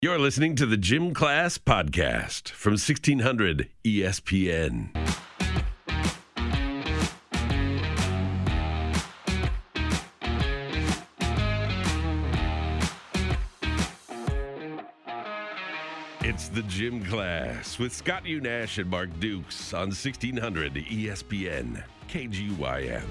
You're listening to the Gym Class Podcast from 1600 ESPN. It's the Gym Class with Scott Unash and Mark Dukes on 1600 ESPN KGYM.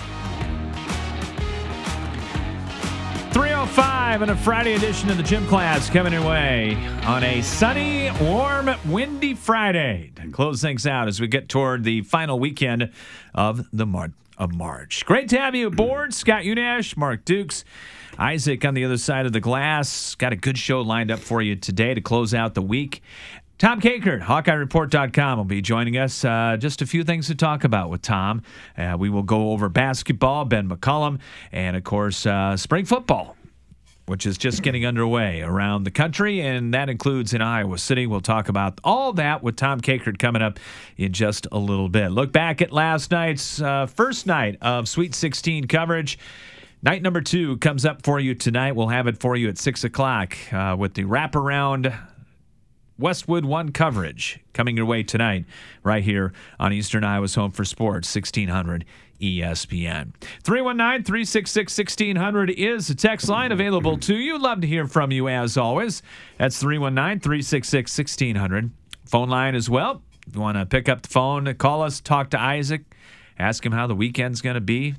3:05 on a Friday edition of the Gym Class coming your way on a sunny, warm, windy Friday to close things out as we get toward the final weekend of the month of March. Great to have you aboard. Scott Unash, Mark Dukes, Isaac on the other side of the glass. Got a good show lined up for you today to close out the week. Tom Kakert, HawkeyeReport.com, will be joining us. Just a few things to talk about with Tom. We will go over basketball, Ben McCollum, and, of course, spring football, which is just getting underway around the country, and that includes in Iowa City. We'll talk about all that with Tom Kakert coming up in just a little bit. Look back at last night's first night of Sweet 16 coverage. Night number 2 comes up for you tonight. We'll have it for you at 6 o'clock with the wraparound Westwood One coverage coming your way tonight right here on Eastern Iowa's Home for Sports, 1600 ESPN. 319-366-1600 is the text line available to you. Love to hear from you as always. That's 319-366-1600. Phone line as well. If you want to pick up the phone, call us, talk to Isaac, ask him how the weekend's going to be.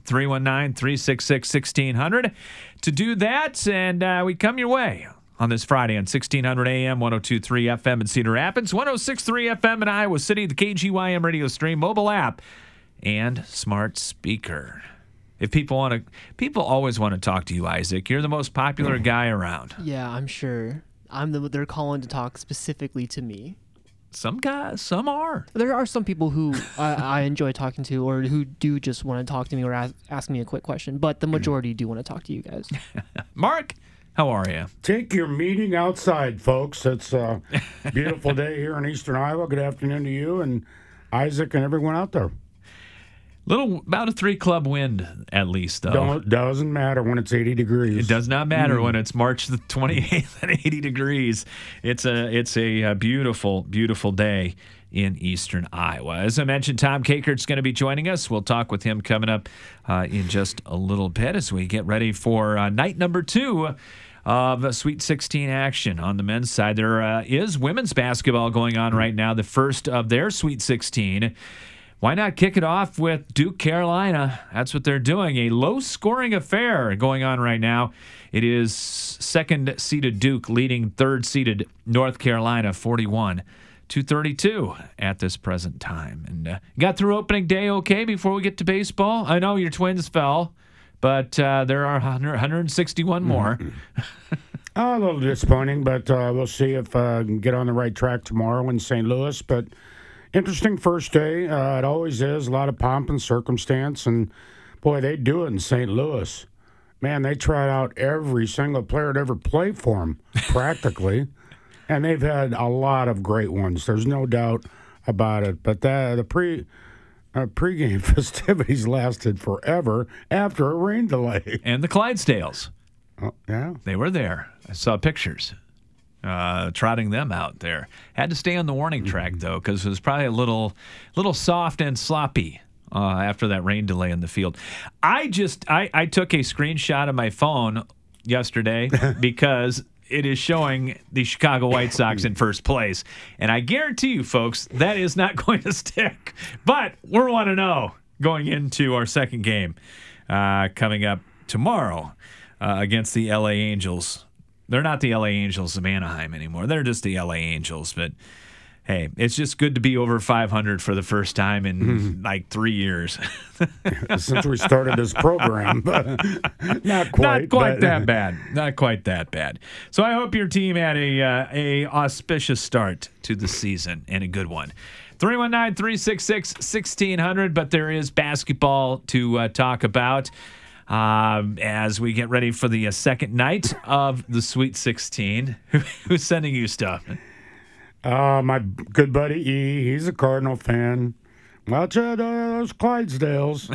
319-366-1600. To do that, and we come your way on this Friday on 1600 AM, 102.3 FM in Cedar Rapids, 106.3 FM in Iowa City, the KGYM radio stream, mobile app, and smart speaker. If people always want to talk to you, Isaac. You're the most popular guy around. Yeah, I'm sure. They're calling to talk specifically to me. Some guys, some are. There are some people who I enjoy talking to, or who do just want to talk to me or ask me a quick question, but the majority do want to talk to you guys. Mark, how are you? Take your meeting outside, folks. It's a beautiful day here in Eastern Iowa. Good afternoon to you and Isaac and everyone out there. About a 3-club wind, at least, though. Doesn't matter when it's 80 degrees. It does not matter when it's March the 28th at 80 degrees. It's a beautiful, beautiful day in Eastern Iowa. As I mentioned, Tom Kakert's going to be joining us. We'll talk with him coming up in just a little bit as we get ready for night number 2 of Sweet 16 action. On the men's side, there is women's basketball going on right now, the first of their Sweet 16. Why not kick it off with Duke, Carolina? That's what they're doing. A low-scoring affair going on right now. It is second-seeded Duke leading third-seeded North Carolina 41-32 at this present time. And got through opening day okay before we get to baseball? I know your Twins fell, but there are 161 more. A little disappointing, but we'll see if I can get on the right track tomorrow in St. Louis. But interesting first day. It always is. A lot of pomp and circumstance. And, boy, they do it in St. Louis. Man, they tried out every single player to ever play for them, practically. And they've had a lot of great ones. There's no doubt about it. But the pregame festivities lasted forever after a rain delay. And the Clydesdales. Oh, yeah. They were there. I saw pictures. Trotting them out there. Had to stay on the warning track, though, because it was probably a little soft and sloppy after that rain delay in the field. I took a screenshot of my phone yesterday because it is showing the Chicago White Sox in first place. And I guarantee you, folks, that is not going to stick. But we're 1-0 going into our second game coming up tomorrow against the L.A. Angels. They're not the L.A. Angels of Anaheim anymore. They're just the L.A. Angels. But, hey, it's just good to be over 500 for the first time in, like, 3 years. Since we started this program. Not quite. That bad. Not quite that bad. So I hope your team had a auspicious start to the season and a good one. 319-366-1600, but there is basketball to talk about. As we get ready for the second night of the Sweet 16. Who's sending you stuff? My good buddy E. He's a Cardinal fan. Watch out, those Clydesdales.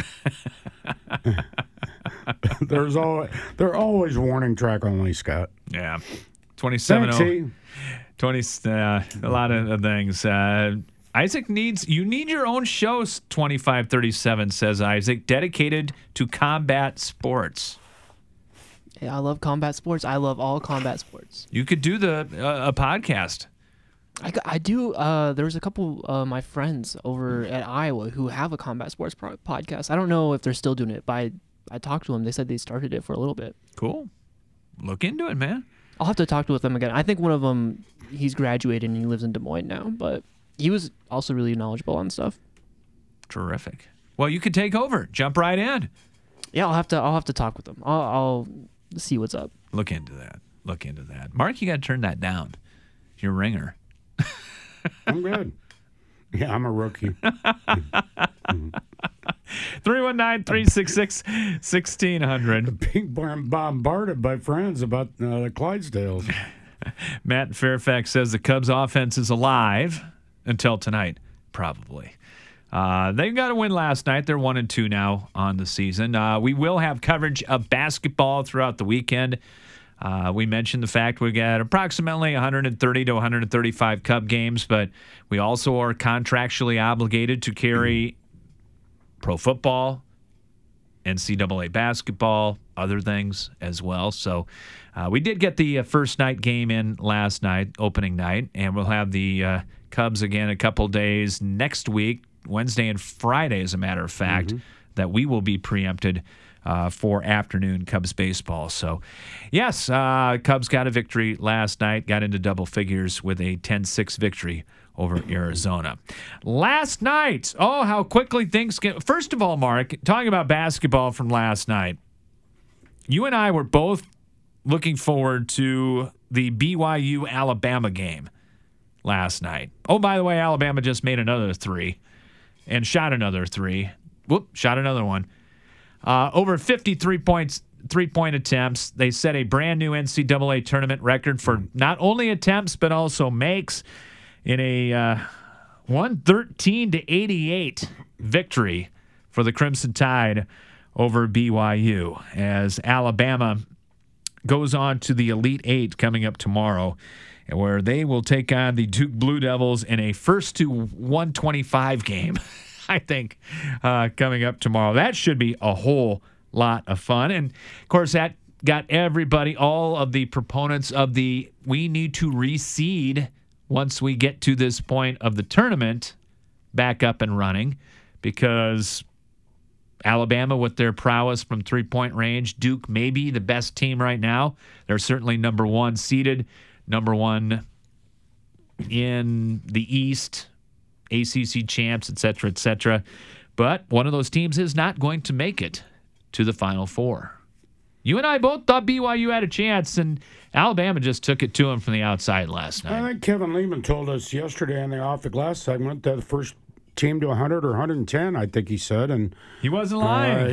They're always warning track only, Scott. Yeah. 27-0. A lot of things. Isaac you need your own show, 2537 says Isaac, dedicated to combat sports. Yeah, I love combat sports. I love all combat sports. You could do a podcast. I do. There's a couple of my friends over at Iowa who have a combat sports podcast. I don't know if they're still doing it, but I talked to them. They said they started it for a little bit. Cool. Look into it, man. I'll have to talk to them again. I think one of them, he's graduated and he lives in Des Moines now, but he was also really knowledgeable on stuff. Terrific. Well, you could take over. Jump right in. Yeah, I'll have to talk with them. I'll see what's up. Look into that. Mark, you got to turn that down. Your ringer. I'm good. Yeah, I'm a rookie. 319-366-1600. Being bombarded by friends about the Clydesdales. Matt in Fairfax says the Cubs offense is alive until tonight, probably. They got a win last night. They're 1-2 now on the season. We will have coverage of basketball throughout the weekend. We mentioned the fact we got approximately 130 to 135 Cub games, but we also are contractually obligated to carry pro football, NCAA basketball, other things as well. So we did get the first night game in last night, opening night, and we'll have the Cubs again a couple days next week, Wednesday and Friday, as a matter of fact, that we will be preempted for afternoon Cubs baseball. So, yes, Cubs got a victory last night, got into double figures with a 10-6 victory over Arizona. Last night, how quickly things get. First of all, Mark, talking about basketball from last night, you and I were both looking forward to the BYU-Alabama game last night. Oh, by the way, Alabama just made another 3 and shot another 3. Shot another one. Over 53 points, 3-point attempts. They set a brand new NCAA tournament record for not only attempts but also makes in a 113-88 victory for the Crimson Tide over BYU as Alabama goes on to the Elite Eight coming up tomorrow, where they will take on the Duke Blue Devils in a 1-125 game. I think, coming up tomorrow. That should be a whole lot of fun. And, of course, that got everybody, all of the proponents of we need to reseed once we get to this point of the tournament back up and running, because Alabama, with their prowess from three-point range, Duke may be the best team right now. They're certainly number one seeded, number one in the East, ACC champs, et cetera, but one of those teams is not going to make it to the Final Four. You and I both thought BYU had a chance, and Alabama just took it to them from the outside last night. I think Kevin Lehman told us yesterday in the Off the Glass segment that the first team to 100 or 110, I think he said. And he wasn't lying.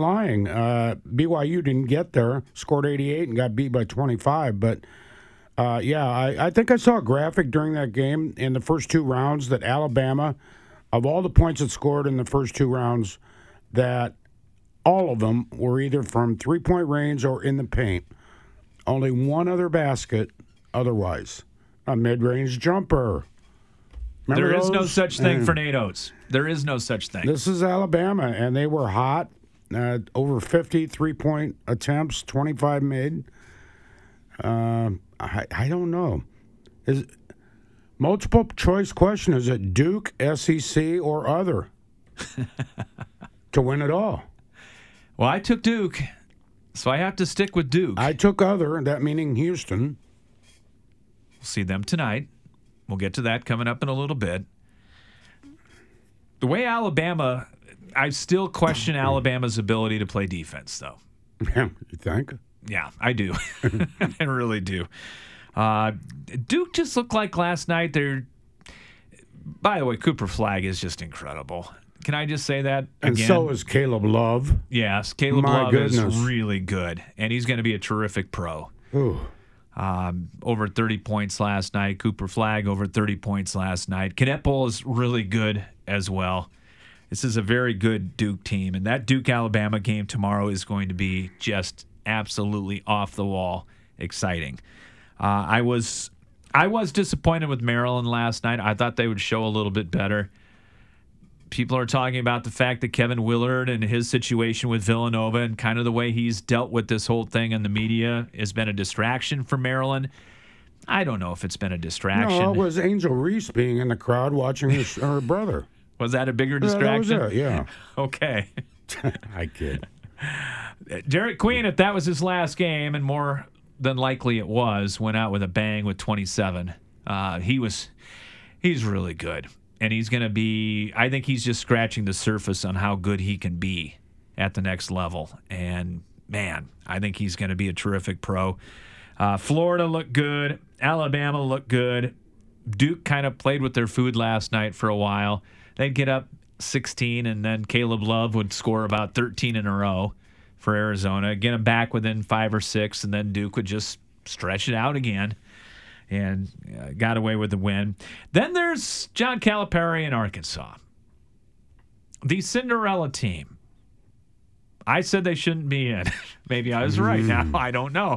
BYU didn't get there, scored 88 and got beat by 25, but I think I saw a graphic during that game in the first two rounds that Alabama, of all the points it scored in the first two rounds, that all of them were either from three-point range or in the paint. Only one other basket otherwise. A mid-range jumper. Remember there is those? No such thing for Nate Oates. There is no such thing. This is Alabama, and they were hot. Over 50 three-point attempts, 25 made. I don't know. Multiple choice question, is it Duke, SEC, or other to win it all? Well, I took Duke, so I have to stick with Duke. I took other, that meaning Houston. We'll see them tonight. We'll get to that coming up in a little bit. The way Alabama, I still question Alabama's ability to play defense, though. Yeah, you think? Yeah, I do. I really do. Duke just looked like last night. By the way, Cooper Flagg is just incredible. Can I just say that again? And so is Caleb Love. Yes, Caleb Love is really good, and he's going to be a terrific pro. Ooh. Over 30 points last night. Cooper Flagg over 30 points last night. Knepel is really good as well. This is a very good Duke team, and that Duke-Alabama game tomorrow is going to be just absolutely off the wall exciting. I was I was disappointed with Maryland last night. I thought they would show a little bit better. People are talking about the fact that Kevin Willard and his situation with Villanova and kind of the way he's dealt with this whole thing in the media has been a distraction for Maryland. I don't know if it's been a distraction. No, it was Angel Reese being in the crowd watching her brother. Was that a bigger distraction? That was it, yeah. Okay. I kid. Derek Queen, if that was his last game, and more than likely it was, went out with a bang with 27. He's really good. And he's going to be, I think he's just scratching the surface on how good he can be at the next level. And, man, I think he's going to be a terrific pro. Florida looked good. Alabama looked good. Duke kind of played with their food last night for a while. They'd get up 16, and then Caleb Love would score about 13 in a row for Arizona, get them back within 5 or 6, and then Duke would just stretch it out again and got away with the win. Then there's John Calipari in Arkansas. The Cinderella team. I said they shouldn't be in. Maybe I was right now. I don't know.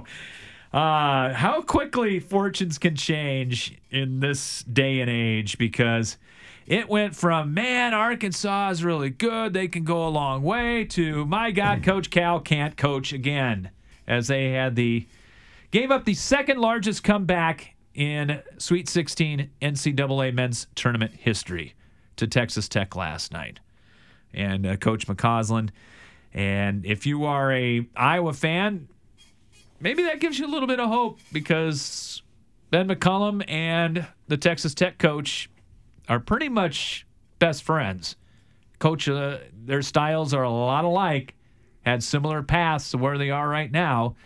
How quickly fortunes can change in this day and age, because it went from, man, Arkansas is really good, they can go a long way, to, my God, Coach Cal can't coach again, as they gave up the second largest comeback in Sweet 16 NCAA men's tournament history to Texas Tech last night. And Coach McCausland, and if you are a Iowa fan, maybe that gives you a little bit of hope, because Ben McCullum and the Texas Tech coach are pretty much best friends. Coach, their styles are a lot alike, had similar paths to where they are right now.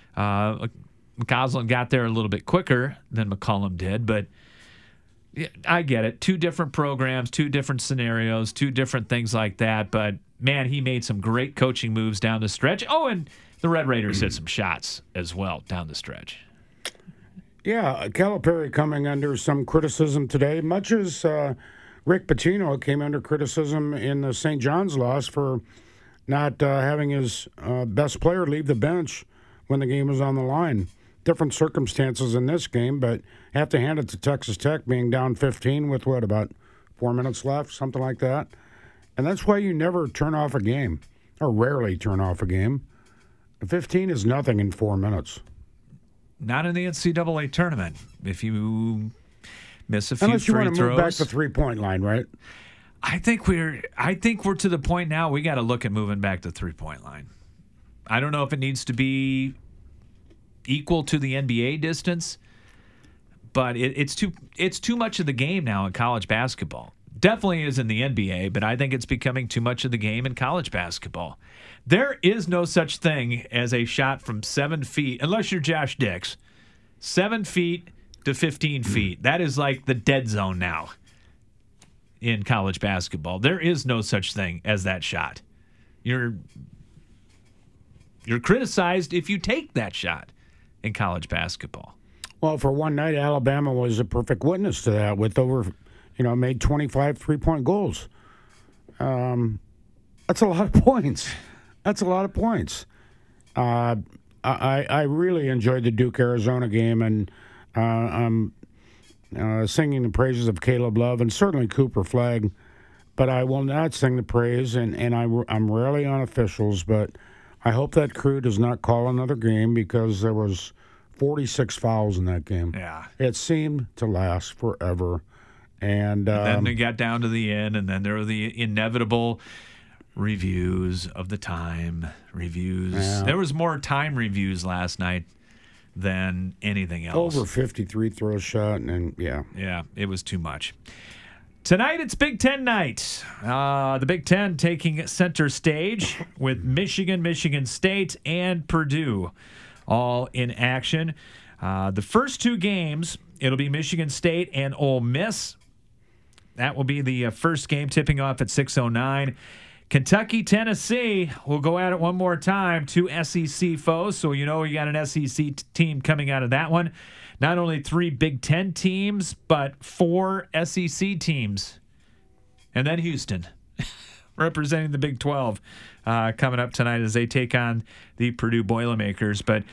McCausland got there a little bit quicker than McCullum did, but yeah, I get it. 2 different programs, 2 different scenarios, 2 different things like that. But, man, he made some great coaching moves down the stretch. Oh, and the Red Raiders hit some shots as well down the stretch. Yeah, Calipari coming under some criticism today, much as Rick Pitino came under criticism in the St. John's loss for not having his best player leave the bench when the game was on the line. Different circumstances in this game, but have to hand it to Texas Tech being down 15 with, about 4 minutes left, something like that. And that's why you never turn off a game, or rarely turn off a game. 15 is nothing in 4 minutes. Not in the NCAA tournament. If you miss a few unless you free want to move back to 3-point line, right? I think we're to the point now we got to look at moving back to 3-point line. I don't know if it needs to be equal to the NBA distance, but it's too much of the game now in college basketball. Definitely is in the NBA, but I think it's becoming too much of the game in college basketball. There is no such thing as a shot from 7 feet, unless you're Josh Dix. 7 feet to 15 feet. That is like the dead zone now in college basketball. There is no such thing as that shot. You're criticized if you take that shot in college basketball. Well, for one night, Alabama was a perfect witness to that with made 25 3-point goals. That's a lot of points. I really enjoyed the Duke-Arizona game, and I'm singing the praises of Caleb Love and certainly Cooper Flagg, but I will not sing the praise, and I'm rarely on officials, but I hope that crew does not call another game, because there was 46 fouls in that game. Yeah. It seemed to last forever. And then they got down to the end, and then there were the inevitable reviews of the time reviews. Yeah. There was more time reviews last night than anything else. Over 53 throw shot, and yeah. Yeah, it was too much. Tonight it's Big Ten night. The Big Ten taking center stage with Michigan, Michigan State, and Purdue all in action. The first 2 games, it'll be Michigan State and Ole Miss. That will be the first game, tipping off at 6:09. Kentucky, Tennessee will go at it one more time. 2 SEC foes, so you got an SEC team coming out of that one. Not only 3 Big Ten teams, but 4 SEC teams. And then Houston, representing the Big 12, coming up tonight as they take on the Purdue Boilermakers. But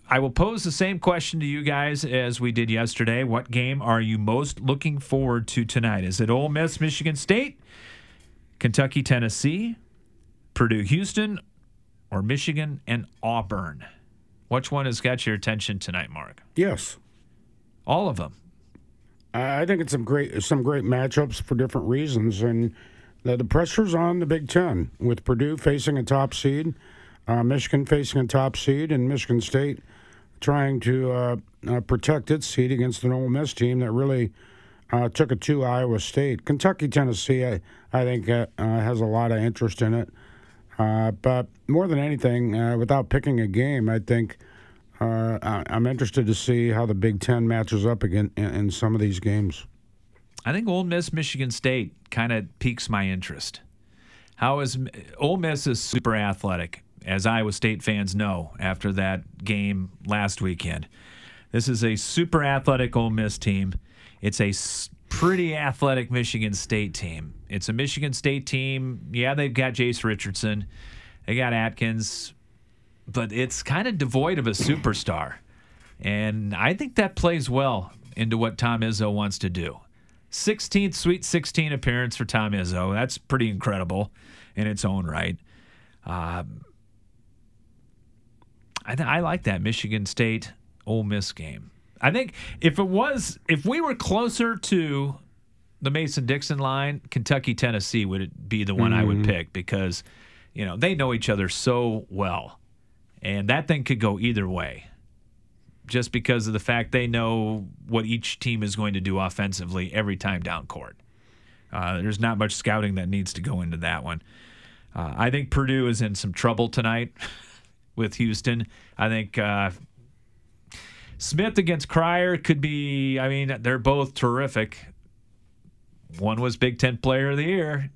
I will pose the same question to you guys as we did yesterday. What game are you most looking forward to tonight? Is it Ole Miss, Michigan State, Kentucky, Tennessee, Purdue, Houston, or Michigan and Auburn? Which one has got your attention tonight, Mark? Yes. All of them. I think it's some great matchups for different reasons, and the pressure's on the Big Ten with Purdue facing a top seed, Michigan facing a top seed, and Michigan State trying to protect its seed against an Ole Miss team that really took it to Iowa State. Kentucky, Tennessee, I think has a lot of interest in it. But more than anything, without picking a game, I think I'm interested to see how the Big Ten matches up again in some of these games. I think Ole Miss, Michigan State kind of piques my interest. Ole Miss is super athletic, as Iowa State fans know after that game last weekend. This is a super athletic Ole Miss team. It's a pretty athletic Michigan State team. It's a Michigan State team. Yeah, they've got Jace Richardson. They got Atkins. But it's kind of devoid of a superstar. And I think that plays well into what Tom Izzo wants to do. 16th Sweet 16 appearance for Tom Izzo. That's pretty incredible in its own right. I like that Michigan State Ole Miss game. I think if we were closer to the Mason-Dixon line, Kentucky-Tennessee would be the one I would pick because, they know each other so well. And that thing could go either way just because of the fact they know what each team is going to do offensively every time down court. There's not much scouting that needs to go into that one. I think Purdue is in some trouble tonight with Houston. I think Smith against Cryer could be, they're both terrific. One was Big Ten Player of the Year.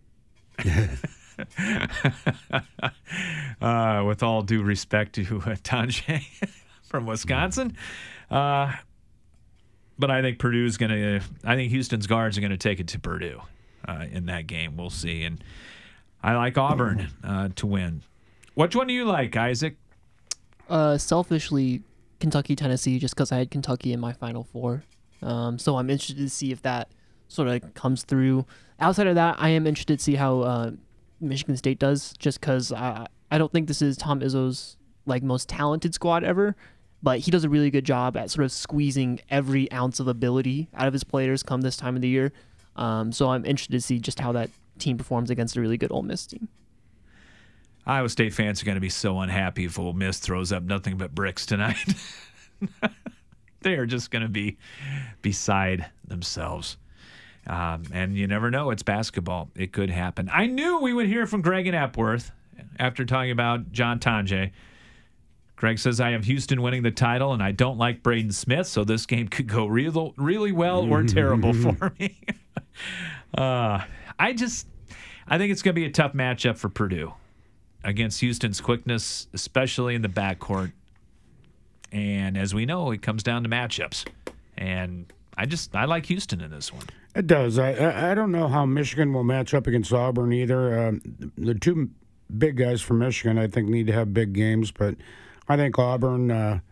With all due respect to Tanjay from Wisconsin. But I think I think Houston's guards are going to take it to Purdue in that game. We'll see. And I like Auburn to win. Which one do you like, Isaac? Selfishly, Kentucky, Tennessee, just because I had Kentucky in my Final Four. So I'm interested to see if that sort of comes through. Outside of that, I am interested to see how Michigan State does, just because I don't think this is Tom Izzo's most talented squad ever, but he does a really good job at sort of squeezing every ounce of ability out of his players come this time of the year. So I'm interested to see just how that team performs against a really good Ole Miss team. Iowa State fans are going to be so unhappy if Ole Miss throws up nothing but bricks tonight. They are just going to be beside themselves. And you never know. It's basketball. It could happen. I knew we would hear from Greg and Epworth after talking about John Tanjay. Greg says, I have Houston winning the title, and I don't like Braden Smith, so this game could go really well or terrible for me. I think it's going to be a tough matchup for Purdue against Houston's quickness, especially in the backcourt. And as we know, it comes down to matchups. And I like Houston in this one. It does. I don't know how Michigan will match up against Auburn either. The two big guys from Michigan, I think, need to have big games, but I think Auburn,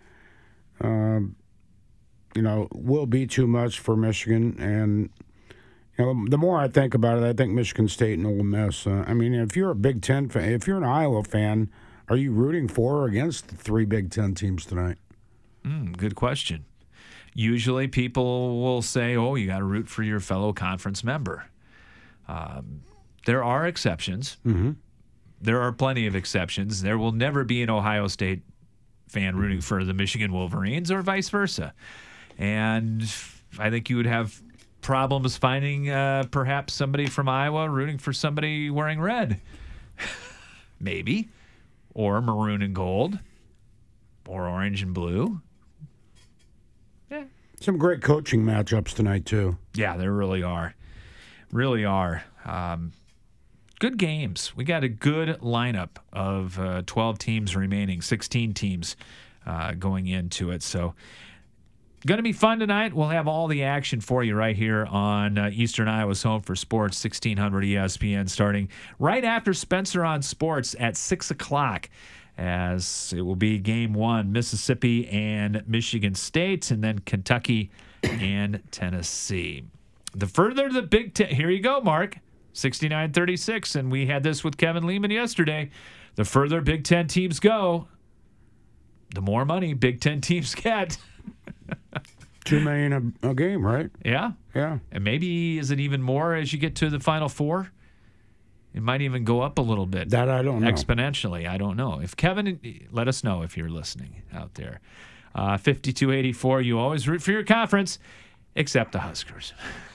will be too much for Michigan. And the more I think about it, I think Michigan State and Ole Miss. If you're a Big Ten fan, if you're an Iowa fan, are you rooting for or against the three Big Ten teams tonight? Good question. Usually people will say, you got to root for your fellow conference member. There are exceptions. Mm-hmm. There are plenty of exceptions. There will never be an Ohio State fan rooting for the Michigan Wolverines or vice versa. And I think you would have problems finding perhaps somebody from Iowa rooting for somebody wearing red. Maybe. Or maroon and gold. Or orange and blue. Yeah. Some great coaching matchups tonight, too. Yeah, there really are. Really are. Good games. We got a good lineup of 12 teams remaining, 16 teams going into it. So going to be fun tonight. We'll have all the action for you right here on Eastern Iowa's Home for Sports, 1600 ESPN, starting right after Spencer on Sports at 6 o'clock. as it will be game one, Mississippi and Michigan State, and then Kentucky and Tennessee. The further the Big Ten, here you go, Mark, 69-36, and we had this with Kevin Lehman yesterday. The further Big Ten teams go, the more money Big Ten teams get. $2 million a game, right? Yeah. Yeah. And maybe is it even more as you get to the Final Four? It might even go up a little bit. That I don't know. Exponentially. I don't know. If Kevin, let us know if you're listening out there. 52-84, you always root for your conference, except the Huskers.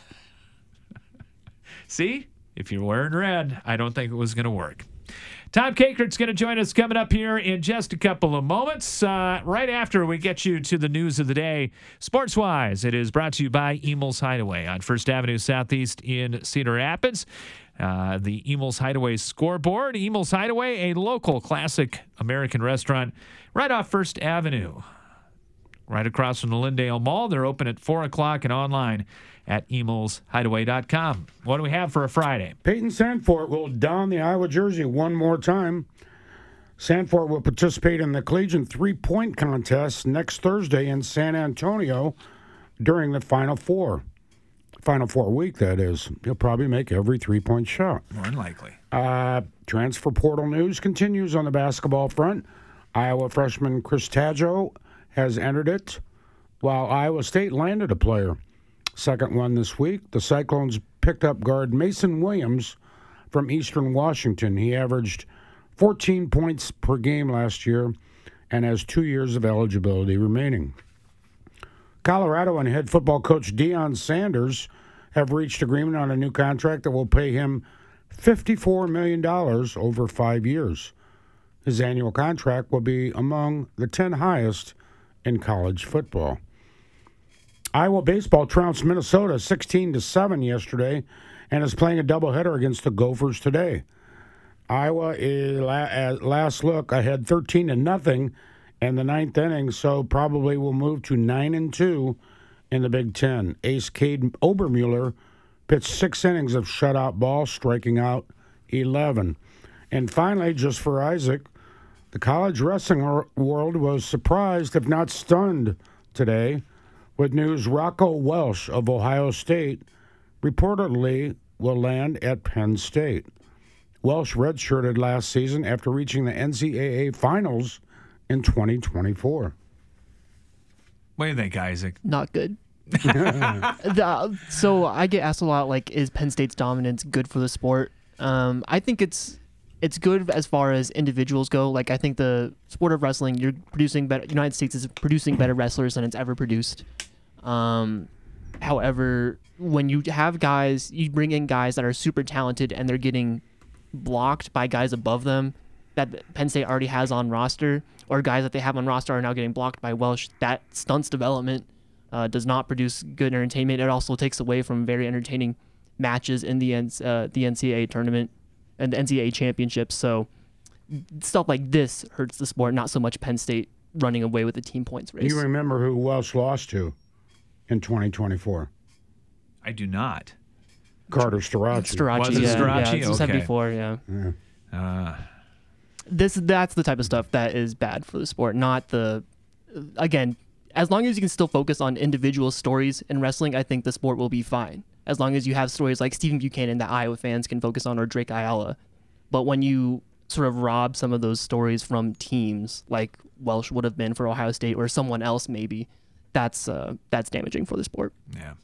See? If you're wearing red, I don't think it was going to work. Tom Kakert's going to join us coming up here in just a couple of moments. Right after we get you to the news of the day, sports-wise, it is brought to you by Emil's Hideaway on First Avenue Southeast in Cedar Rapids. The Emil's Hideaway scoreboard. Emil's Hideaway, a local classic American restaurant right off First Avenue, right across from the Lindale Mall. They're open at 4 o'clock and online at emilshideaway.com. What do we have for a Friday? Peyton Sandfort will don the Iowa jersey one more time. Sandfort will participate in the Collegiate three-point contest next Thursday in San Antonio during the Final Four. Final Four week, that is. He'll probably make every three-point shot. More than likely. Transfer portal news continues on the basketball front. Iowa freshman Chris Taggio has entered it, while Iowa State landed a player. Second one this week, the Cyclones picked up guard Mason Williams from Eastern Washington. He averaged 14 points per game last year and has 2 years of eligibility remaining. Colorado and head football coach Deion Sanders have reached agreement on a new contract that will pay him $54 million over 5 years. His annual contract will be among the 10 highest in college football. Iowa baseball trounced Minnesota 16-7 yesterday and is playing a doubleheader against the Gophers today. Iowa is at last look ahead 13-0 in the ninth inning, so probably will move to 9-2 in the Big Ten. Ace Cade Obermuller pitched 6 innings of shutout ball, striking out 11. And finally, just for Isaac, the college wrestling world was surprised, if not stunned, today with news Rocco Welsh of Ohio State reportedly will land at Penn State. Welsh redshirted last season after reaching the NCAA Finals in 2024. What do you think, Isaac? Not good. So I get asked a lot, like, is Penn State's dominance good for the sport? I think it's good as far as individuals go. Like, I think the sport of wrestling, you're producing better. United States is producing better wrestlers than it's ever produced. However, when you have guys, you bring in guys that are super talented and they're getting blocked by guys above them that Penn State already has on roster, or guys that they have on roster are now getting blocked by Welsh. That stunts development, does not produce good entertainment. It also takes away from very entertaining matches in the NCAA tournament and the NCAA championships. So stuff like this hurts the sport, not so much Penn State running away with the team points race. You remember who Welsh lost to in 2024? I do not. Carter Starachi. Was it Starachi? Yeah, Okay. 74, yeah. That's the type of stuff that is bad for the sport, not the... Again, as long as you can still focus on individual stories in wrestling, I think the sport will be fine. As long as you have stories like Stephen Buchanan that Iowa fans can focus on, or Drake Ayala. But when you sort of rob some of those stories from teams like Welsh would have been for Ohio State, or someone else maybe, that's damaging for the sport. Yeah.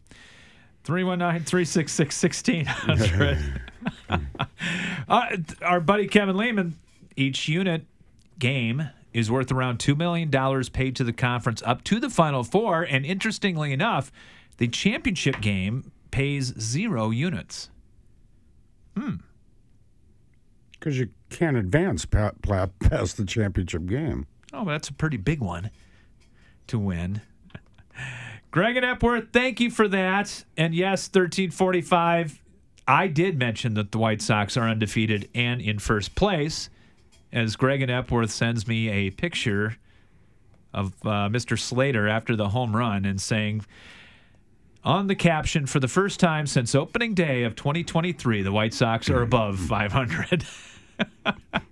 319-366-1600. Our buddy Kevin Lehman, each unit game is worth around $2 million paid to the conference up to the Final Four. And interestingly enough, the championship game pays 0 units. Because you can't advance past the championship game. Oh, but that's a pretty big one to win. Greg and Epworth, thank you for that. And yes, 1345, I did mention that the White Sox are undefeated and in first place, as Greg and Epworth sends me a picture of Mr. Slater after the home run and saying, on the caption, for the first time since opening day of 2023, the White Sox are above 500.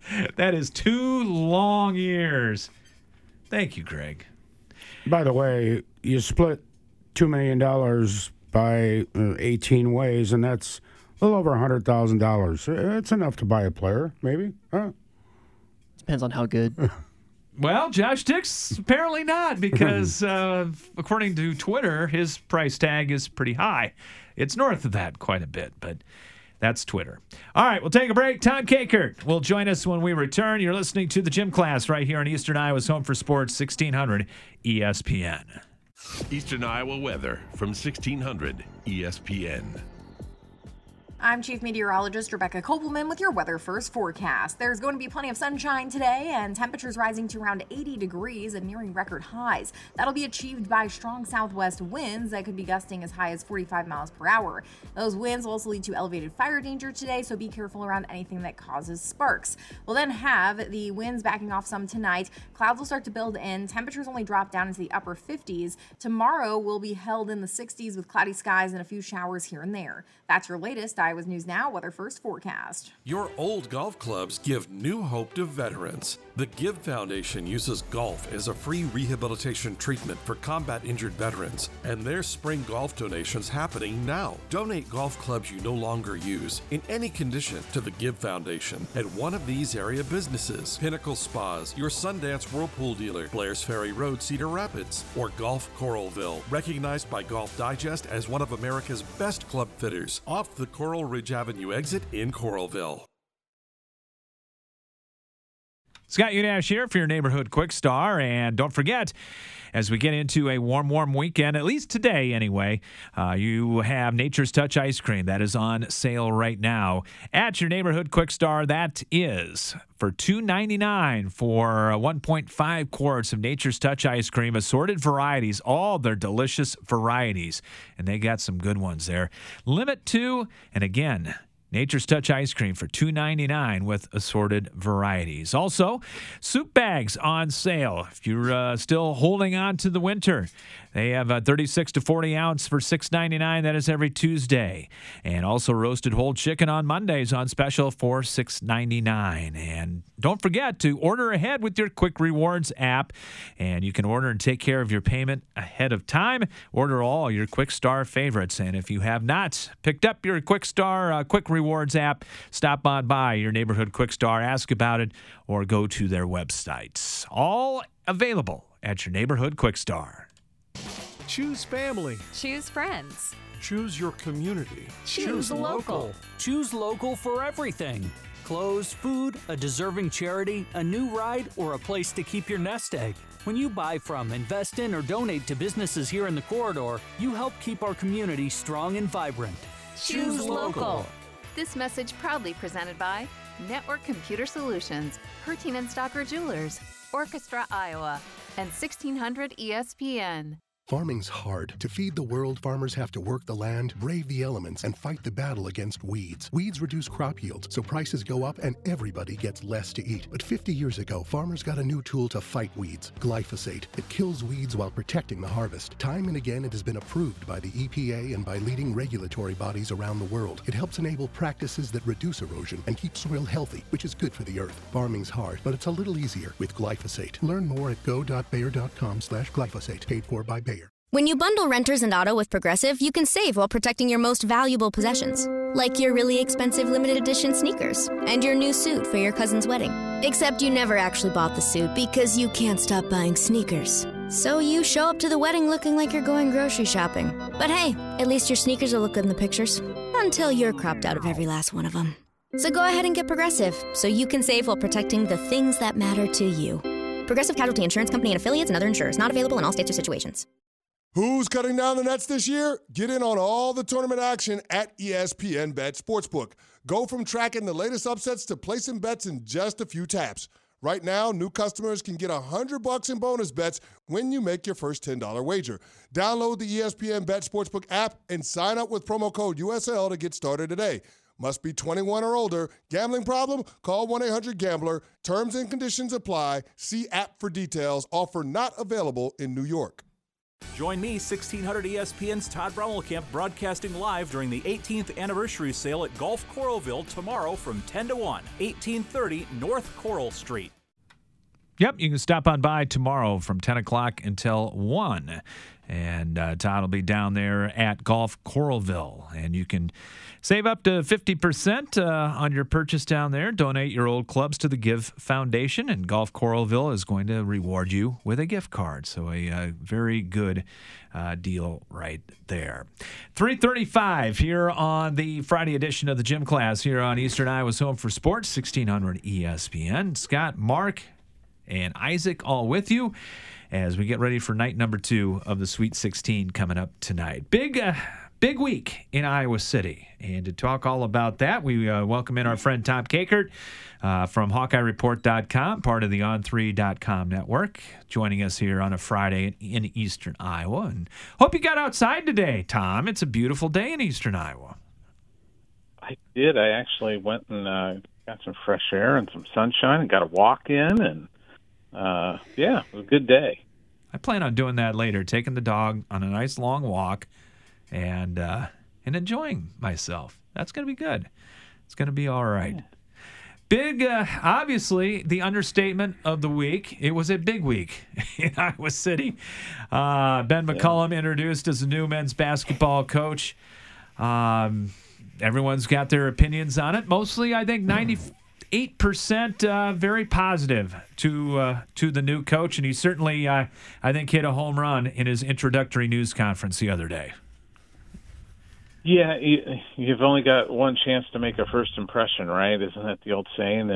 That is 2 long years. Thank you, Greg. By the way, you split $2 million by 18 ways, and that's a little over $100,000. It's enough to buy a player, maybe. Huh? Depends on how good. Well, Josh Dix, apparently not, because according to Twitter, his price tag is pretty high. It's north of that quite a bit, but that's Twitter. All right, we'll take a break. Tom Kakert will join us when we return. You're listening to the Gym Class right here on Eastern Iowa's Home for Sports, 1600 ESPN. Eastern Iowa weather from 1600 ESPN. I'm Chief Meteorologist Rebecca Kopelman with your Weather First forecast. There's going to be plenty of sunshine today and temperatures rising to around 80 degrees and nearing record highs. That'll be achieved by strong southwest winds that could be gusting as high as 45 miles per hour. Those winds will also lead to elevated fire danger today, so be careful around anything that causes sparks. We'll then have the winds backing off some tonight. Clouds will start to build in. Temperatures only drop down into the upper 50s. Tomorrow will be held in the 60s with cloudy skies and a few showers here and there. That's your latest Iowa's News Now Weather First forecast. Your old golf clubs give new hope to veterans. The Give Foundation uses golf as a free rehabilitation treatment for combat-injured veterans, and there's spring golf donations happening now. Donate golf clubs you no longer use, in any condition, to the Give Foundation at one of these area businesses: Pinnacle Spas, your Sundance Whirlpool dealer, Blair's Ferry Road, Cedar Rapids, or Golf Coralville, recognized by Golf Digest as one of America's best club fitters, off the Coral Ridge Avenue exit in Coralville. Scott Unash here for your Neighborhood Quick Star. And don't forget, as we get into a warm weekend, at least today anyway, you have Nature's Touch ice cream that is on sale right now at your Neighborhood Quick Star. That is for $2.99 for 1.5 quarts of Nature's Touch ice cream, assorted varieties, all their delicious varieties. And they got some good ones there. Limit 2, and again, Nature's Touch ice cream for $2.99 with assorted varieties. Also, soup bags on sale. If you're still holding on to the winter, they have a 36 to 40 ounce for $6.99. That is every Tuesday. And also roasted whole chicken on Mondays on special for $6.99. And don't forget to order ahead with your Quick Rewards app. And you can order and take care of your payment ahead of time. Order all your Quick Star favorites. And if you have not picked up your Quick Star Quick Rewards app, stop on by your Neighborhood Quick Star, ask about it, or go to their websites. All available at your Neighborhood Quick Star. Choose family. Choose friends. Choose your community. Choose local. Choose local for everything. Clothes, food, a deserving charity, a new ride, or a place to keep your nest egg. When you buy from, invest in, or donate to businesses here in the corridor, you help keep our community strong and vibrant. Choose local. This message proudly presented by Network Computer Solutions, Hertine and Stocker Jewelers, Orchestra Iowa, and 1600 ESPN. Farming's hard. To feed the world, farmers have to work the land, brave the elements, and fight the battle against weeds. Weeds reduce crop yields, so prices go up and everybody gets less to eat. But 50 years ago, farmers got a new tool to fight weeds: glyphosate. It kills weeds while protecting the harvest. Time and again, it has been approved by the EPA and by leading regulatory bodies around the world. It helps enable practices that reduce erosion and keep soil healthy, which is good for the earth. Farming's hard, but it's a little easier with glyphosate. Learn more at go.bayer.com/glyphosate. Paid for by Bayer. When you bundle renters and auto with Progressive, you can save while protecting your most valuable possessions. Like your really expensive limited edition sneakers and your new suit for your cousin's wedding. Except you never actually bought the suit because you can't stop buying sneakers. So you show up to the wedding looking like you're going grocery shopping. But hey, at least your sneakers will look good in the pictures. Until you're cropped out of every last one of them. So go ahead and get Progressive so you can save while protecting the things that matter to you. Progressive Casualty Insurance Company and affiliates and other insurers. Not available in all states or situations. Who's cutting down the nets this year? Get in on all the tournament action at ESPN Bet Sportsbook. Go from tracking the latest upsets to placing bets in just a few taps. Right now, new customers can get $100 in bonus bets when you make your first $10 wager. Download the ESPN Bet Sportsbook app and sign up with promo code USL to get started today. Must be 21 or older. Gambling problem? Call 1-800-GAMBLER. Terms and conditions apply. See app for details. Offer not available in New York. Join me, 1600 ESPN's Todd Brommelkamp, broadcasting live during the 18th anniversary sale at Golf Coralville tomorrow from 10 to 1, 1830 North Coral Street. Yep, you can stop on by tomorrow from 10 o'clock until 1. And Todd will be down there at Golf Coralville. And you can save up to 50% on your purchase down there. Donate your old clubs to the Give Foundation. And Golf Coralville is going to reward you with a gift card. So a very good deal right there. 3:35 here on the Friday edition of the Gym Class here on Eastern Iowa's Home for Sports, 1600 ESPN. Scott, Mark, and Isaac all with you as we get ready for night number 2 of the Sweet 16 coming up tonight. Big week in Iowa City. And to talk all about that, we welcome in our friend Tom Kakert from HawkeyeReport.com, part of the On3.com network, joining us here on a Friday in Eastern Iowa. And hope you got outside today, Tom. It's a beautiful day in Eastern Iowa. I did. I actually went and got some fresh air and some sunshine and got a walk in, and yeah, it was a good day. I plan on doing that later, taking the dog on a nice long walk and enjoying myself. That's going to be good. It's going to be all right. Yeah. Big, obviously, the understatement of the week. It was a big week in Iowa City. Ben McCullum introduced as the new men's basketball coach. Everyone's got their opinions on it. Mostly, I think 98% very positive to the new coach, and he certainly, I think, hit a home run in his introductory news conference the other day. Yeah, you've only got one chance to make a first impression, right? Isn't that the old saying?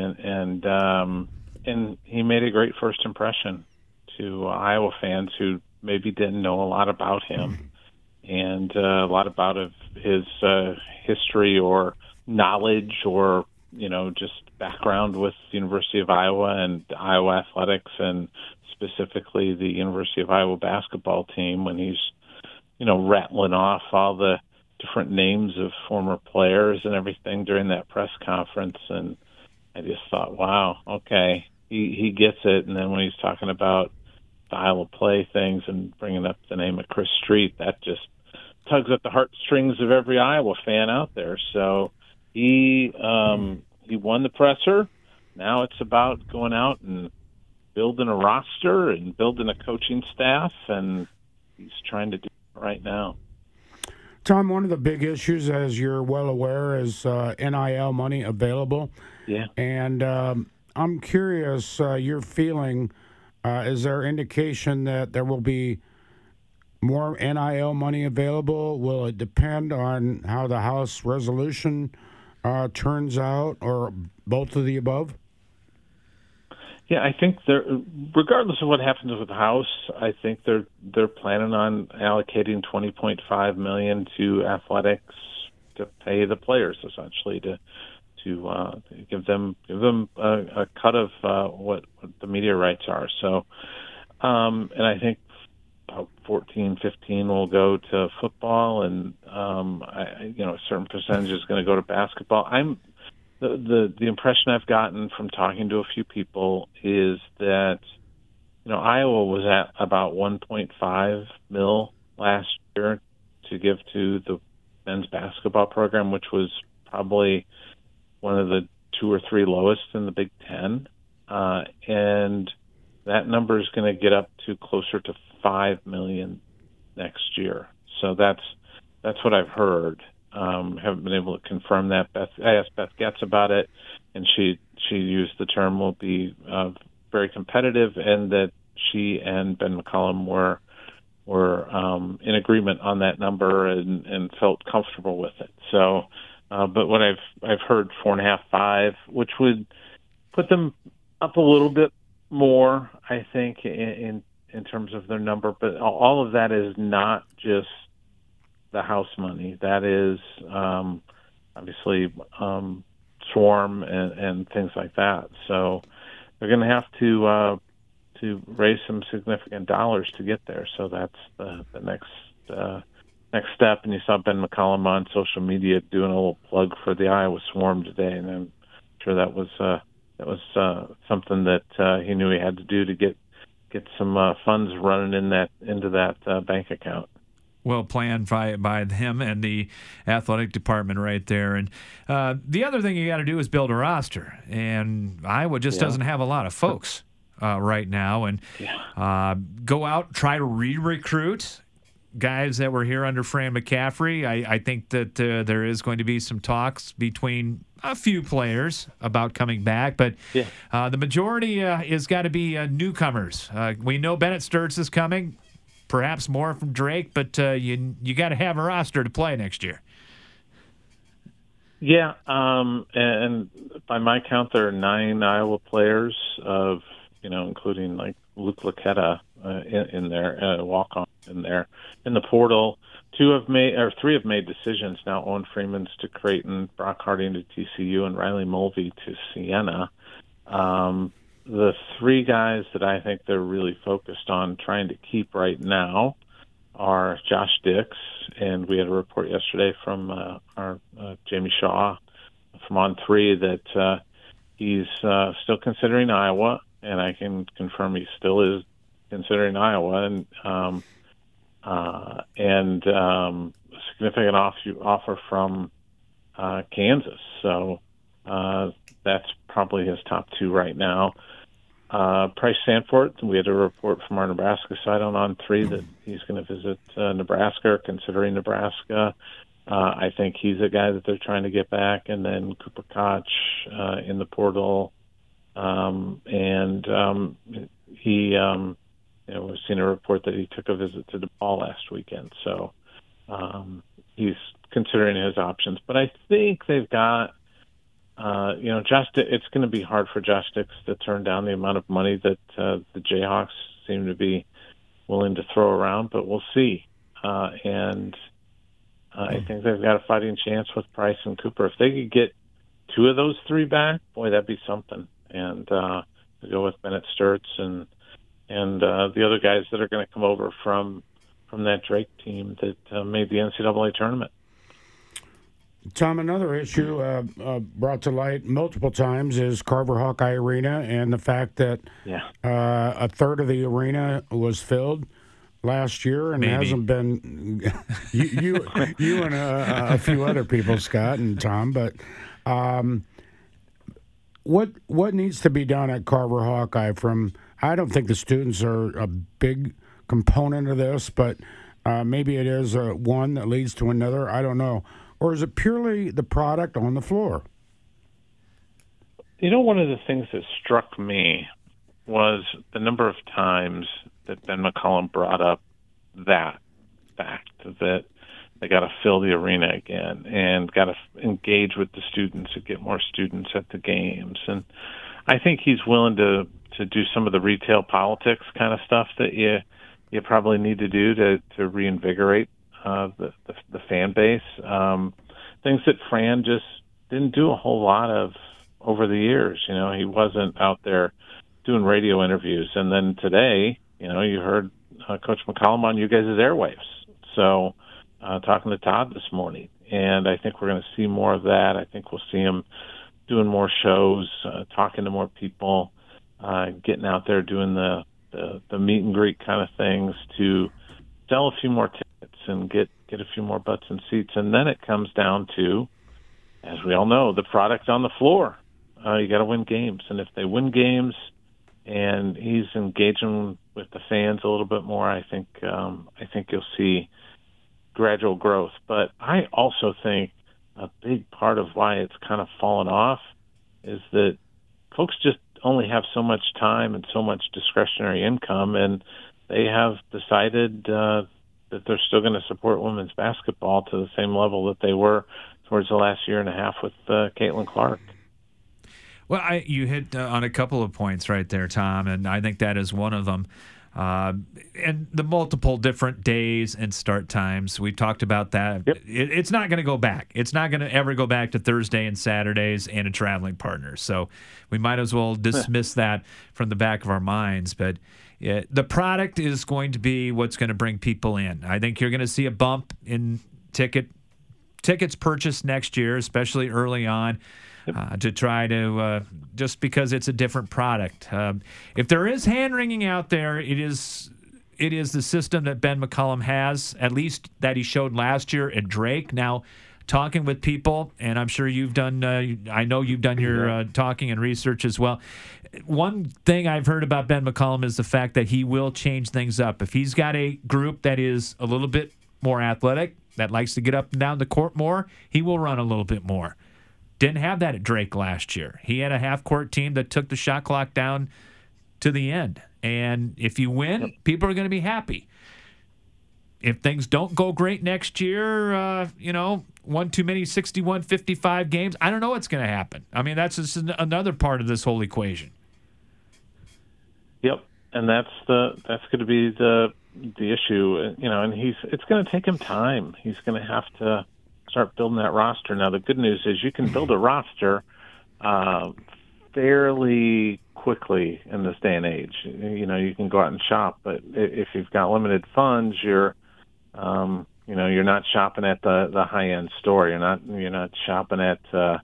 And he made a great first impression to Iowa fans who maybe didn't know a lot about him and a lot about his history or knowledge or just background with the University of Iowa and Iowa athletics, and specifically the University of Iowa basketball team, when he's rattling off all the different names of former players and everything during that press conference. And I just thought, wow, okay, he gets it. And then when he's talking about style of play things and bringing up the name of Chris Street, that just tugs at the heartstrings of every Iowa fan out there. So he won the presser. Now it's about going out and building a roster and building a coaching staff, and he's trying to do it right now. Tom, one of the big issues, as you're well aware, is NIL money available. Yeah. And I'm curious, your feeling, is there indication that there will be more NIL money available? Will it depend on how the House resolution turns out, or both of the above? Yeah, I think regardless of what happens with the House, I think they're planning on allocating $20.5 million to athletics to pay the players, essentially to give them a cut of what the media rights are. So, and I think about 15 will go to football, and a certain percentage is going to go to basketball. The impression I've gotten from talking to a few people is that Iowa was at about $1.5 million last year to give to the men's basketball program, which was probably one of the 2 or 3 lowest in the Big Ten, and that number is going to get up to closer to $5 million next year. So that's what I've heard. Haven't been able to confirm that. I asked Beth Getz about it, and she used the term will be very competitive, and that she and Ben McCullum were in agreement on that number and felt comfortable with it. So, but what I've heard 4.5, 5, which would put them up a little bit more, I think, in terms of their number. But all of that is not just the House money. That is obviously Swarm and things like that. So they're going to have to raise some significant dollars to get there. So that's the next step. And you saw Ben McCullum on social media doing a little plug for the Iowa Swarm today, and I'm sure that was something that he knew he had to do to get some funds running into that bank account. Well planned by him and the athletic department right there. And the other thing you got to do is build a roster. And Iowa just doesn't have a lot of folks right now. And go out, try to re-recruit guys that were here under Fran McCaffrey. I think that there is going to be some talks between a few players about coming back. But the majority is got to be newcomers. We know Bennett Sturts is coming. Perhaps more from Drake, but you got to have a roster to play next year. Yeah, and by my count, there are 9 Iowa players of including like Luke Laquetta in there, walk-on in there in the portal. 3 have made decisions now. Owen Freeman's to Creighton, Brock Harding to TCU, and Riley Mulvey to Siena. The 3 guys that I think they're really focused on trying to keep right now are Josh Dix, and we had a report yesterday from our Jamie Shaw from On3 that he's still considering Iowa, and I can confirm he still is considering Iowa, and a significant offer from Kansas. So that's probably his top 2 right now. Price Sanford, we had a report from our Nebraska side on 3 that he's going to visit Nebraska or considering Nebraska. I think he's a guy that they're trying to get back. And then Cooper Koch in the portal. We've seen a report that he took a visit to DePaul last weekend. So he's considering his options. But I think they've got it's going to be hard for Josh Dix to turn down the amount of money that the Jayhawks seem to be willing to throw around, but we'll see. And I think they've got a fighting chance with Price and Cooper. If they could get 2 of those 3 back, boy, that'd be something. And to go with Bennett Sturts and the other guys that are going to come over from that Drake team that made the NCAA tournament. Tom, another issue brought to light multiple times is Carver Hawkeye Arena and the fact that a third of the arena was filled last year and hasn't been you and a few other people, Scott and Tom. But what needs to be done at Carver Hawkeye? I don't think the students are a big component of this, but maybe it is one that leads to another. I don't know. Or is it purely the product on the floor? One of the things that struck me was the number of times that Ben McCollum brought up that fact that they got to fill the arena again and got to engage with the students and get more students at the games. And I think he's willing to do some of the retail politics kind of stuff that you probably need to do to reinvigorate the fan base. Things that Fran just didn't do a whole lot of over the years. He wasn't out there doing radio interviews. And then today, you heard Coach McCollum on you guys' airwaves. So talking to Todd this morning. And I think we're going to see more of that. I think we'll see him doing more shows, talking to more people, getting out there doing the meet and greet kind of things to sell a few more tickets and get a few more butts and seats. And then it comes down to, as we all know, the product on the floor. You got to win games. And if they win games and he's engaging with the fans a little bit more, I think you'll see gradual growth. But I also think a big part of why it's kind of fallen off is that folks just only have so much time and so much discretionary income, and they have decided that they're still going to support women's basketball to the same level that they were towards the last year and a half with Caitlin Clark. Well, you hit on a couple of points right there, Tom, and I think that is one of them. And the multiple different days and start times, we talked about that. Yep. It's not going to go back. It's not going to ever go back to Thursday and Saturdays and a traveling partner. So we might as well dismiss that from the back of our minds. But the product is going to be what's going to bring people in. I think you're going to see a bump in tickets purchased next year, especially early on. to try to just because it's a different product. If there is hand-wringing out there, it is the system that Ben McCollum has, at least that he showed last year at Drake. Now, talking with people, and I'm sure you've done, I know you've done your talking and research as well. One thing I've heard about Ben McCollum is the fact that he will change things up. If he's got a group that is a little bit more athletic, that likes to get up and down the court more, he will run a little bit more. Didn't have that at Drake last year. He had a half-court team that took the shot clock down to the end. And if you win, people are going to be happy. If things don't go great next year, one too many 61-55 games, I don't know what's going to happen. I mean, that's just another part of this whole equation. Yep, and that's going to be the issue, and it's going to take him time. He's going to have to start building that roster. Now, the good news is you can build a roster fairly quickly in this day and age. You can go out and shop, but if you've got limited funds, you're not shopping at the high end store. You're not shopping at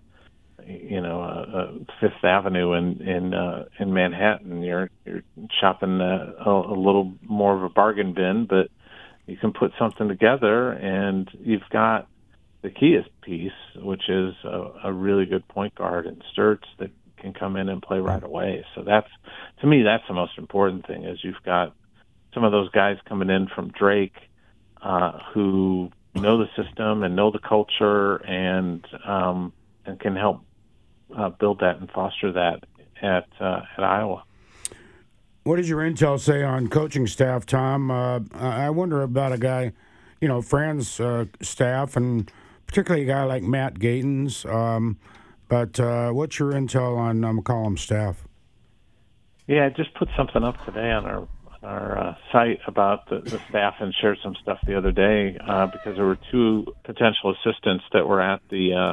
Fifth Avenue in Manhattan. You're shopping a little more of a bargain bin, but you can put something together, and you've got the key piece, which is a really good point guard in Sturtz that can come in and play right away. So to me, that's the most important thing, is you've got some of those guys coming in from Drake who know the system and know the culture and can help build that and foster that at Iowa. What does your intel say on coaching staff, Tom? I wonder about a guy, Fran's staff, and particularly a guy like Matt Gatens. But what's your intel on McCollum's staff? Yeah, I just put something up today on our site about the staff and shared some stuff the other day because there were two potential assistants that were at the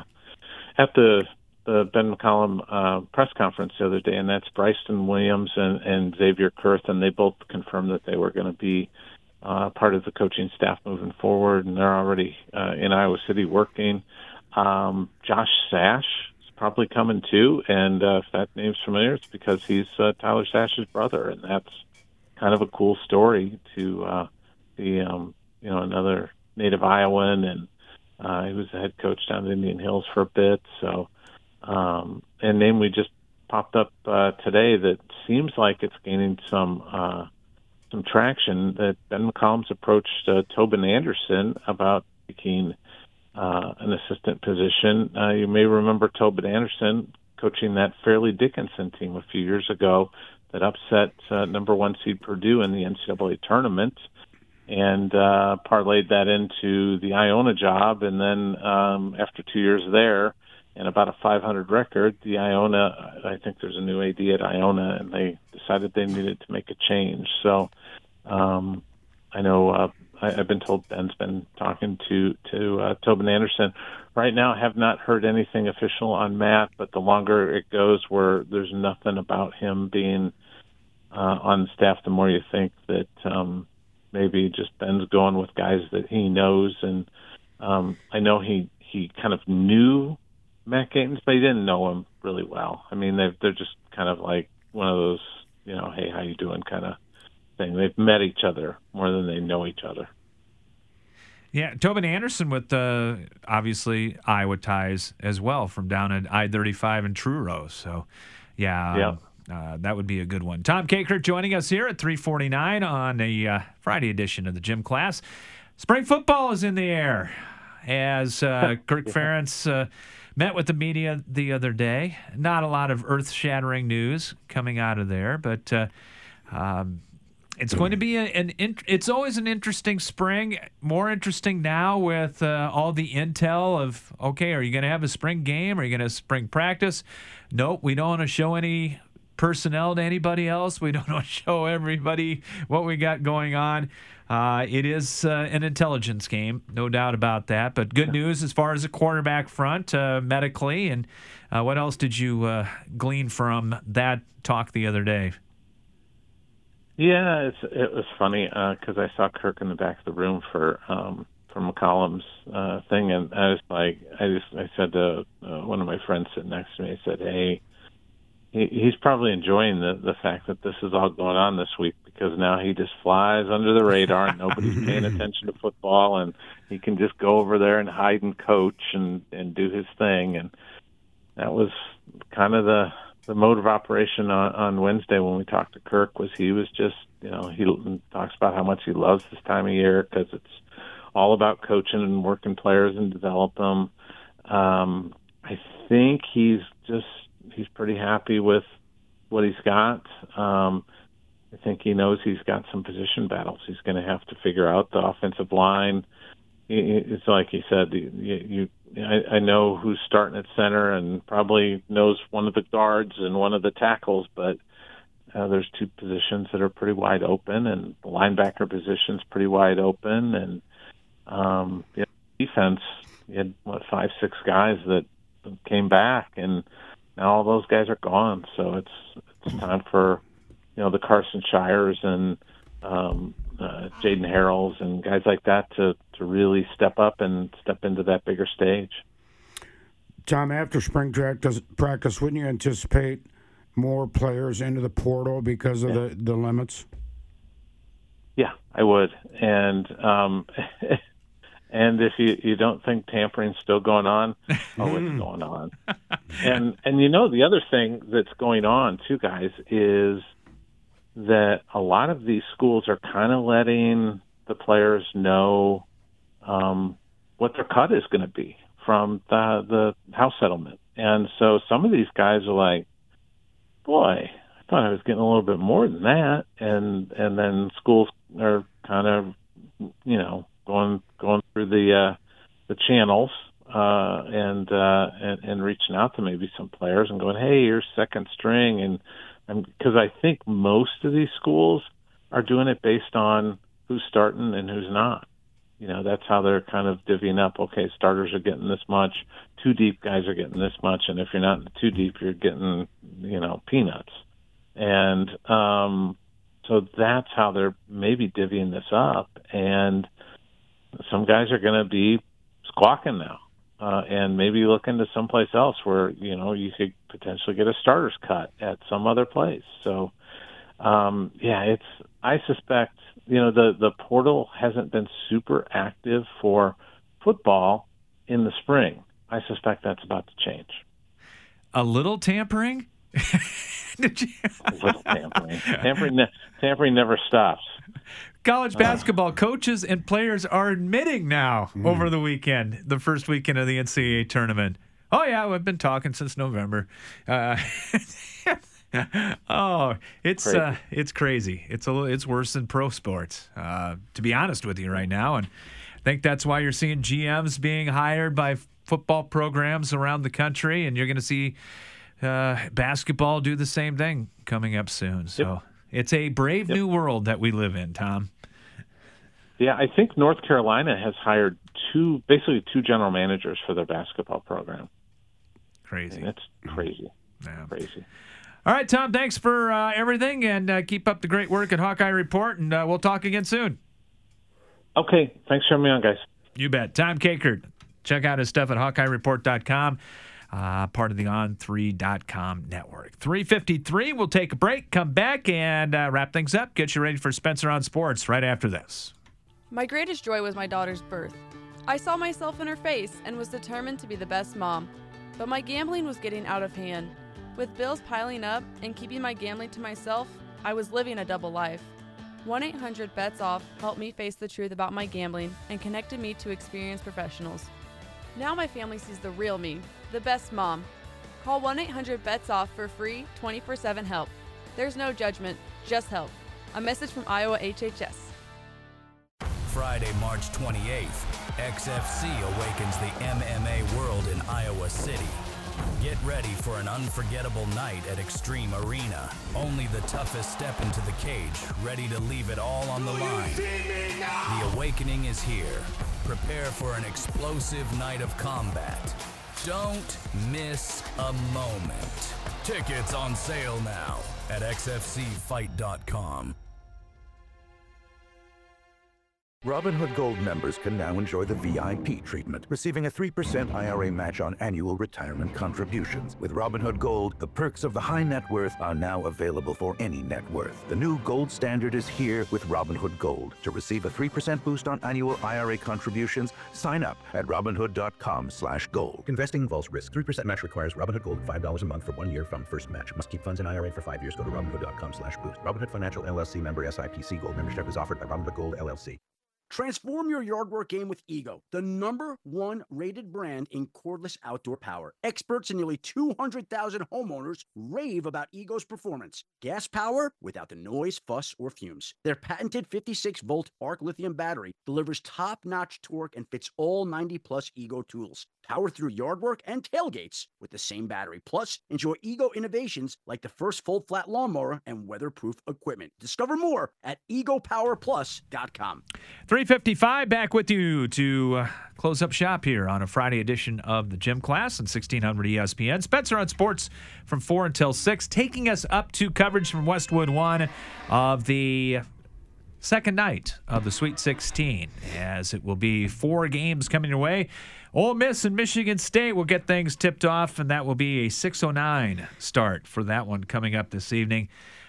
Ben McCollum press conference the other day, and that's Bryson Williams and Xavier Kurth, and they both confirmed that they were going to be part of the coaching staff moving forward, and they're already in Iowa City working. Josh Sash is probably coming too, and if that name's familiar, it's because he's Tyler Sash's brother, and that's kind of a cool story to be another native Iowan, and he was the head coach down at Indian Hills for a bit. So, and name we just popped up today that seems like it's gaining some traction. That Ben McCollum's approached Tobin Anderson about taking an assistant position. You may remember Tobin Anderson coaching that Fairleigh Dickinson team a few years ago that upset number one seed Purdue in the NCAA tournament, and parlayed that into the Iona job. And then after 2 years there and about a 500 record, the Iona, I think there's a new AD at Iona, and they decided they needed to make a change. So I know I've been told Ben's been talking to Tobin Anderson. Right now, I have not heard anything official on Matt, but the longer it goes where there's nothing about him being on the staff, the more you think that maybe just Ben's going with guys that he knows. And I know he kind of knew Matt Gatens, but he didn't know him really well. I mean, they're just kind of like one of those, hey, how you doing kind of thing. They've met each other more than they know each other. Yeah, Tobin Anderson with obviously Iowa ties as well from down at I-35 in Truro. So, yeah. That would be a good one. Tom Kakert joining us here at 3:49 on a Friday edition of the Gym Class. Spring football is in the air as Kirk Ferentz met with the media the other day. Not a lot of earth-shattering news coming out of there, but it's going to be it's always an interesting spring. More interesting now with all the intel of, okay, are you going to have a spring game? Are you going to have spring practice? Nope, we don't want to show any personnel to anybody else. We don't want to show everybody what we got going on. It is an intelligence game, no doubt about that. But good news as far as the quarterback front medically. And what else did you glean from that talk the other day? Yeah, it was funny because I saw Kirk in the back of the room for McCollum's thing, and I said to one of my friends sitting next to me, I said, hey, he's probably enjoying the fact that this is all going on this week, because now he just flies under the radar and nobody's paying attention to football, and he can just go over there and hide and coach and do his thing. And that was kind of the mode of operation on Wednesday when we talked to Kirk. He was just, he talks about how much he loves this time of year because it's all about coaching and working players and develop them. I think he's pretty happy with what he's got. I think he knows he's got some position battles he's going to have to figure out. The offensive line, it's like he said, I know who's starting at center and probably knows one of the guards and one of the tackles, but there's two positions that are pretty wide open, and the linebacker position's pretty wide open. And defense, you had 5-6 guys that came back, and now all those guys are gone. So it's time for the Carson Shires and Jaden Harrells and guys like that to really step up and step into that bigger stage. Tom, after spring practice, wouldn't you anticipate more players into the portal because of the limits? Yeah, I would. And and if you don't think tampering's still going on, it's going on. And the other thing that's going on too, guys, is that a lot of these schools are kind of letting the players know what their cut is going to be from the house settlement. And so some of these guys are like, boy, I thought I was getting a little bit more than that. And then schools are kind of, going through the channels and reaching out to maybe some players and going, hey, you're second string. And because I think most of these schools are doing it based on who's starting and who's not. That's how they're kind of divvying up. Okay, starters are getting this much, 2 deep guys are getting this much, and if you're not in the 2 deep, you're getting, peanuts. And so that's how they're maybe divvying this up. And some guys are going to be squawking now and maybe look into someplace else where, you could potentially get a starter's cut at some other place. So, I suspect, the portal hasn't been super active for football in the spring. I suspect that's about to change. A little tampering? Did you? A little tampering. Tampering never stops. College basketball coaches and players are admitting now over the weekend, the first weekend of the NCAA tournament. Oh, yeah, we've been talking since November. It's crazy. It's worse than pro sports, to be honest with you right now. And I think that's why you're seeing GMs being hired by football programs around the country, and you're going to see basketball do the same thing coming up soon. So it's a brave new world that we live in, Tom. Yeah, I think North Carolina has hired basically two general managers for their basketball program. Crazy. And it's crazy. Yeah. Crazy. All right, Tom, thanks for everything, and keep up the great work at Hawkeye Report, and we'll talk again soon. Okay, thanks for having me on, guys. You bet. Tom Kakert. Check out his stuff at HawkeyeReport.com, part of the On3.com network. 3:53, we'll take a break, come back, and wrap things up. Get you ready for Spencer on Sports right after this. My greatest joy was my daughter's birth. I saw myself in her face and was determined to be the best mom. But my gambling was getting out of hand. With bills piling up and keeping my gambling to myself, I was living a double life. 1-800-BETS-OFF helped me face the truth about my gambling and connected me to experienced professionals. Now my family sees the real me, the best mom. Call 1-800-BETS-OFF for free 24/7 help. There's no judgment, just help. A message from Iowa HHS. Friday, March 28th, XFC awakens the MMA world in Iowa City. Get ready for an unforgettable night at Extreme Arena. Only the toughest step into the cage, ready to leave it all on the line. The awakening is here. Prepare for an explosive night of combat. Don't miss a moment. Tickets on sale now at xfcfight.com. Robinhood Gold members can now enjoy the VIP treatment, receiving a 3% IRA match on annual retirement contributions. With Robinhood Gold, the perks of the high net worth are now available for any net worth. The new gold standard is here with Robinhood Gold. To receive a 3% boost on annual IRA contributions, sign up at Robinhood.com/gold. Investing involves risk. 3% match requires Robinhood Gold $5 a month for 1 year from first match. Must keep funds in IRA for 5 years. Go to Robinhood.com/boost. Robinhood Financial LLC member SIPC. Gold membership is offered by Robinhood Gold LLC. Transform your yard work game with Ego, the #1 rated brand in cordless outdoor power. Experts and nearly 200,000 homeowners rave about Ego's performance. Gas power without the noise, fuss, or fumes. Their patented 56-volt ARC lithium battery delivers top-notch torque and fits all 90-plus Ego tools. Power through yard work and tailgates with the same battery. Plus, enjoy Ego innovations like the first full flat lawnmower and weatherproof equipment. Discover more at egopowerplus.com. 3:55, back with you to close up shop here on a Friday edition of the Gym Class on 1600 ESPN. Spencer on Sports from 4 until 6, taking us up to coverage from Westwood One of the second night of the Sweet 16, as it will be 4 games coming your way. Ole Miss and Michigan State will get things tipped off, and that will be a 6:09 start for that one coming up this evening.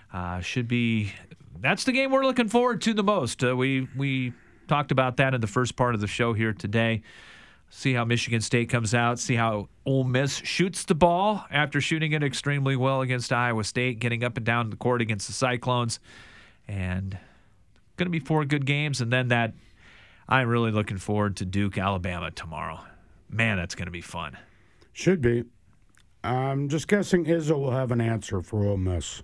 That's the game we're looking forward to the most. We talked about that in the first part of the show here today. See how Michigan State comes out, see how Ole Miss shoots the ball after shooting it extremely well against Iowa State, getting up and down the court against the Cyclones. And going to be 4 good games, and then that I'm really looking forward to Duke, Alabama tomorrow. Man, that's going to be fun. Should be. I'm just guessing Izzo will have an answer for Ole Miss.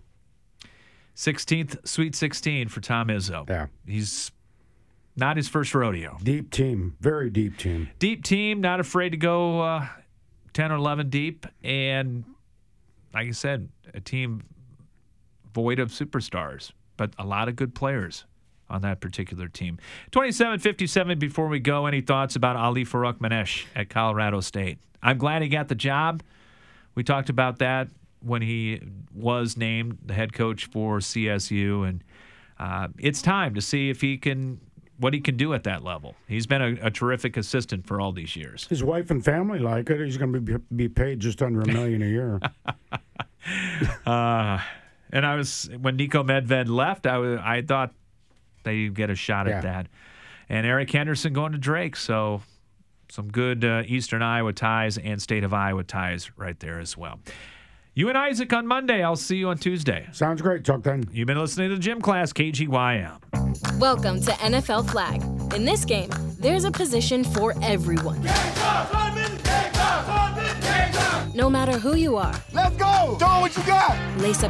16th Sweet 16 for Tom Izzo. Yeah. He's not his first rodeo. Deep team. Very deep team. Deep team, not afraid to go 10 or 11 deep. And like I said, a team void of superstars, but a lot of good players on that particular team. 27:57 before we go. Any thoughts about Ali Farokhmanesh at Colorado State? I'm glad he got the job. We talked about that when he was named the head coach for CSU, and it's time to see if what he can do at that level. He's been a terrific assistant for all these years. His wife and family like it. He's going to be paid just under $1 million a year. And when Nico Medved left, I thought they'd get a shot at that. And Eric Henderson going to Drake, so some good Eastern Iowa ties and State of Iowa ties right there as well. You and Isaac on Monday. I'll see you on Tuesday. Sounds great. Talk then. You've been listening to the Gym Class, KGYM. Welcome to NFL Flag. In this game, there's a position for everyone. No matter who you are. Let's go! Show what you got! Lace up